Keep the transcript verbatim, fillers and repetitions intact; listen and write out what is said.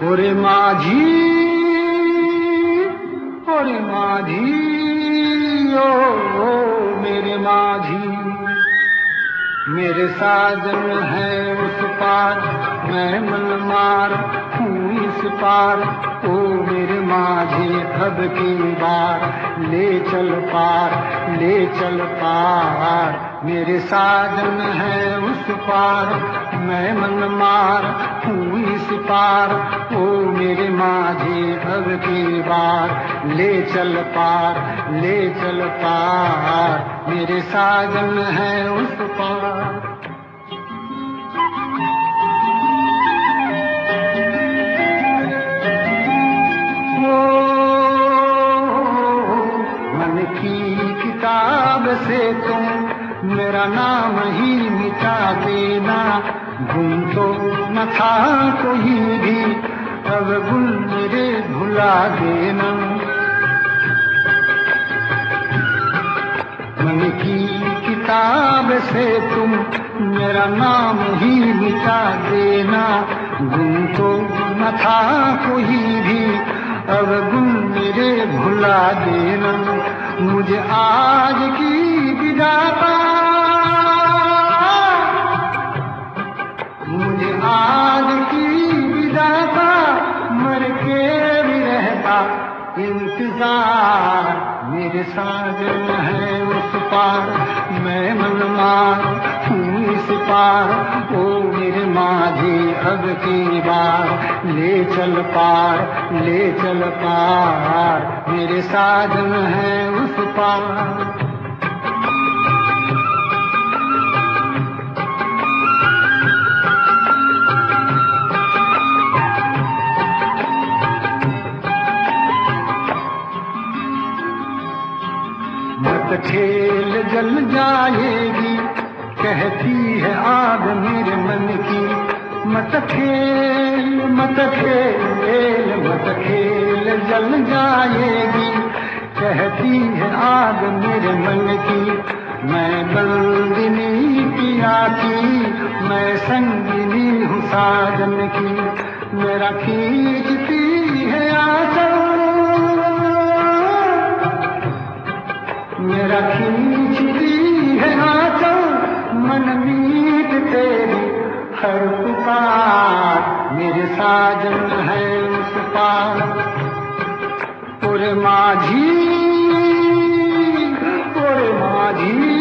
ओरे माझी, ओरे माझी, ओ, ओ मेरे माझी, मेरे साजन है उस पार, मैं मनमार हूँ इस पार। ओ मेरे माझी अब की बार ले चल पार, ले चल पार। मेरे साजन है उस पार, मैं मनमार हूँ इस पार। ओ मेरे माझी अब की बार ले चल पार, ले चल पार। मेरे साजन है उस पार। मन की किताब से तुम मेरा नाम ही मिटा देना। गुम तो न था कोई भी, अब गुल मेरे भुला देना। मन की किताब से तुम मेरा नाम ही मिटा देना। गुम तो न था कोई भी, अब गुल मेरे भुला देना। मुझे आज की विदाता, मुझे आज की विदाता, मर के भी रहता इंतजार। मेरे साजन है उस पार, मैं मनमार हूँ इस पार। ओ मेरे माझी अब की बार ले चल पार, ले चल पार। मेरे साजन है उस पार। मत खेल जल जाएगी, कहती है आग मेरे मन की। मत खेल, मत खेल, मत खेल जल जाएगी, कहती है आग मेरे मन की। मैं बंदिनी पिया की, मैं संगिनी हूँ साजन की। मेरा खींचती है आंचल, मेरा खींचती है आंचल, मन मीत तेरी हर पुकार। मेरे साजन है उस पार। ओरे माझी, ओरे माझी,